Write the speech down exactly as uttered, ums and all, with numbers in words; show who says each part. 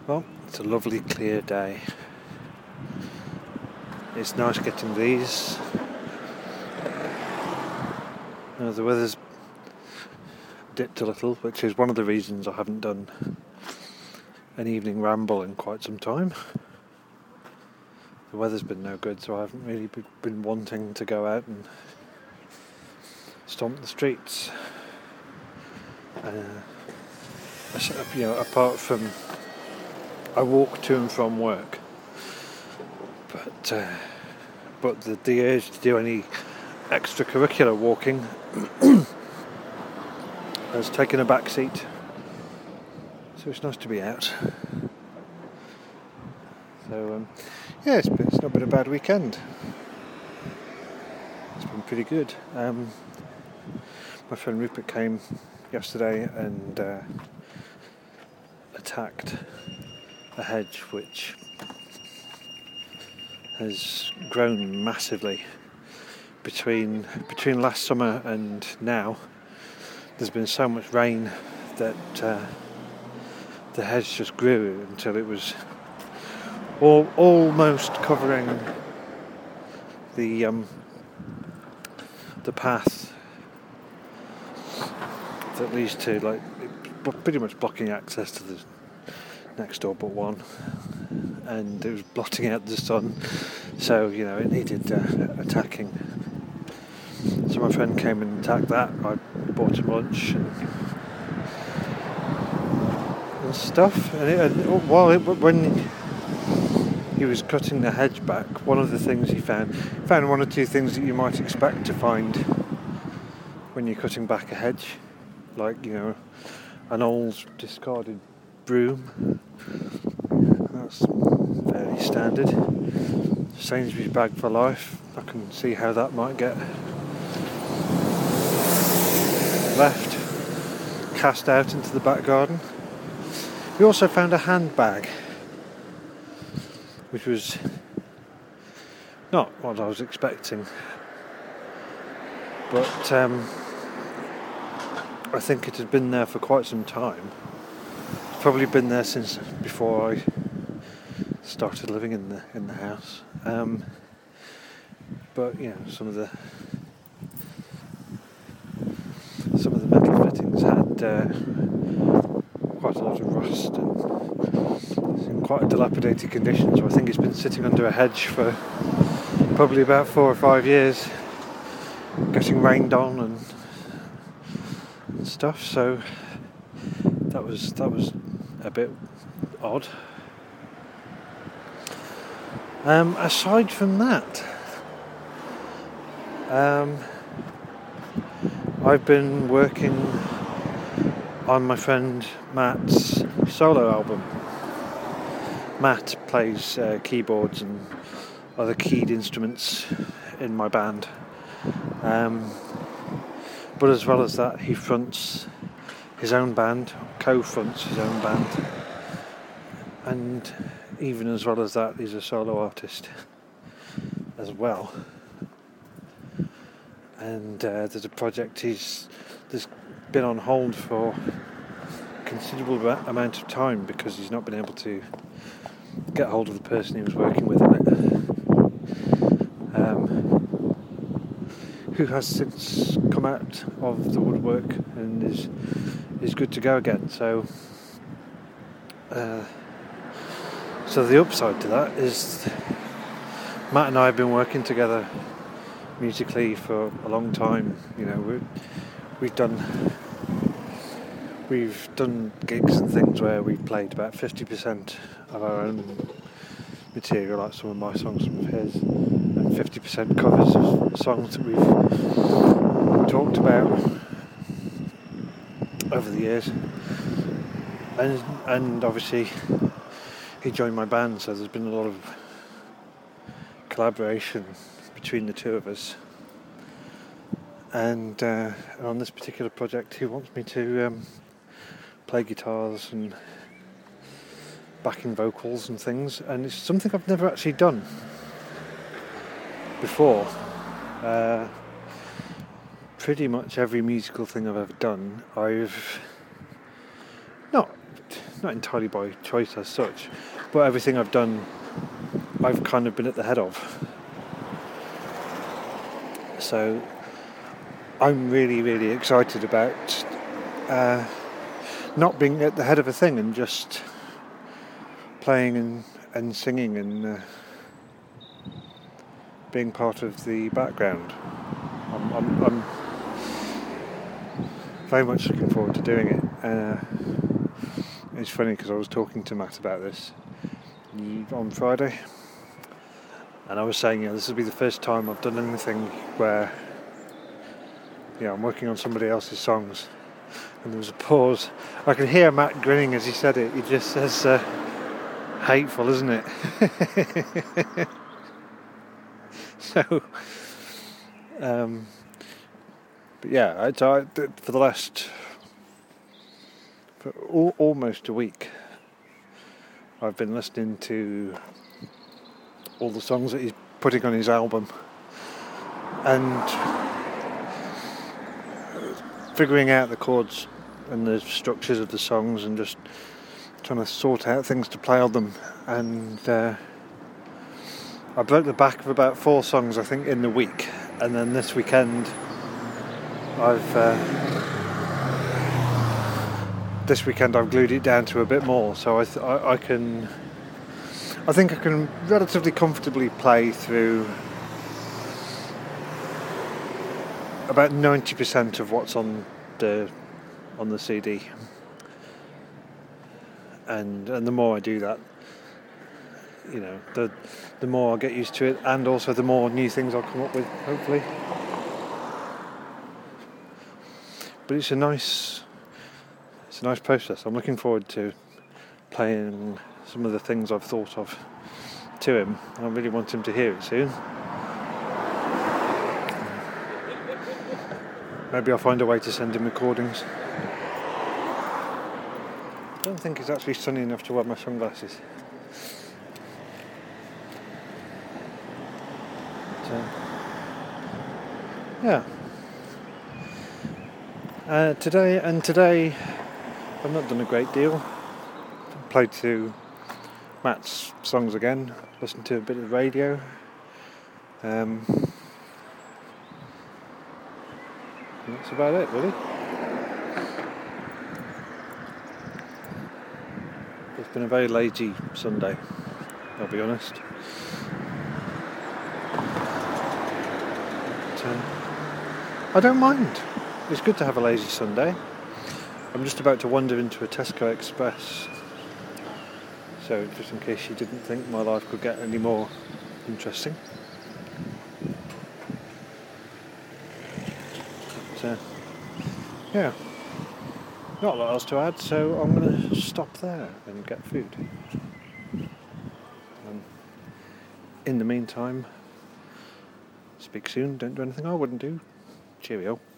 Speaker 1: Well, it's a lovely clear day. It's nice getting these. Uh, the weather's dipped a little, which is one of the reasons I haven't done an evening ramble in quite some time. The weather's been no good, so I haven't really been wanting to go out and stomp the streets. Uh, you know, apart from I walk to and from work, but uh, but the, the urge to do any extracurricular walking has taken a back seat. So it's nice to be out. So um, yeah, it's, been, it's not been a bad weekend. It's been pretty good. Um, my friend Rupert came yesterday and uh, attacked a hedge which has grown massively between between last summer and now. There's been so much rain that uh, the hedge just grew until it was all, almost covering the um, the path that leads to, like, pretty much blocking access to the next door but one, and it was blotting out the sun, so you know it needed uh, attacking. So my friend came and attacked that. I bought him lunch and, and stuff, and, it, and while it, when he was cutting the hedge back, one of the things he found found one or two things that you might expect to find when you're cutting back a hedge, like, you know, an old discarded broom. That's fairly standard. Sainsbury's bag for life. I can see how that might get left, cast out into the back garden. We also found a handbag, which was not what I was expecting, but um, I think it had been there for quite some time. It's probably been there since before I started living in the in the house. Um, but you know, some of the some of the metal fittings had uh, quite a lot of rust and it's in quite a dilapidated condition. So I think it's been sitting under a hedge for probably about four or five years, getting rained on and, and stuff. So that was that was a bit odd. Um, aside from that, um, I've been working on my friend Matt's solo album. Matt plays uh, keyboards and other keyed instruments in my band, um, but as well as that, he fronts his own band, co-fronts his own band, and even as well as that, he's a solo artist as well. And uh, there's a project he's that's been on hold for a considerable amount of time because he's not been able to get hold of the person he was working with on it, um, who has since come out of the woodwork and is is good to go again. So. Uh, So the upside to that is Matt and I have been working together musically for a long time. You know, we we've done we've done gigs and things where we've played about fifty percent of our own material, like some of my songs, some of his, and fifty percent covers of songs that we've talked about over the years. And and obviously he joined my band, so there's been a lot of collaboration between the two of us. And uh, on this particular project, he wants me to um, play guitars and backing vocals and things, and it's something I've never actually done before. Uh, pretty much every musical thing I've ever done, I've not not entirely by choice as such, but everything I've done, I've kind of been at the head of. So I'm really, really excited about uh, not being at the head of a thing and just playing and, and singing and uh, being part of the background. I'm, I'm, I'm very much looking forward to doing it. Uh, it's funny because I was talking to Matt about this on Friday, and I was saying, you know, this will be the first time I've done anything where, you know, I'm working on somebody else's songs. And there was a pause. I can hear Matt grinning as he said it. He just says, uh, hateful, isn't it? so, um, but yeah, I, I, for the last, for all, almost a week, I've been listening to all the songs that he's putting on his album and figuring out the chords and the structures of the songs and just trying to sort out things to play on them. And uh, I broke the back of about four songs, I think, in the week, and then this weekend I've uh, this weekend I've glued it down to a bit more, so I, th- I I can I think I can relatively comfortably play through about ninety percent of what's on the on the C D, and and the more I do that, you know, the the more I get used to it, and also the more new things I'll come up with, hopefully. But it's a nice, it's a nice process. I'm looking forward to playing some of the things I've thought of to him. I really want him to hear it soon. Maybe I'll find a way to send him recordings. I don't think it's actually sunny enough to wear my sunglasses. So, yeah. Uh, today and today, I've not done a great deal. Played to Matt's songs again. Listened to a bit of radio. Um, that's about it, really. It's been a very lazy Sunday, I'll be honest. But, uh, I don't mind. It's good to have a lazy Sunday. I'm just about to wander into a Tesco Express, so just in case you didn't think my life could get any more interesting. But, uh, yeah, not a lot else to add, so I'm going to stop there and get food. Um, in the meantime, speak soon, don't do anything I wouldn't do. Cheerio.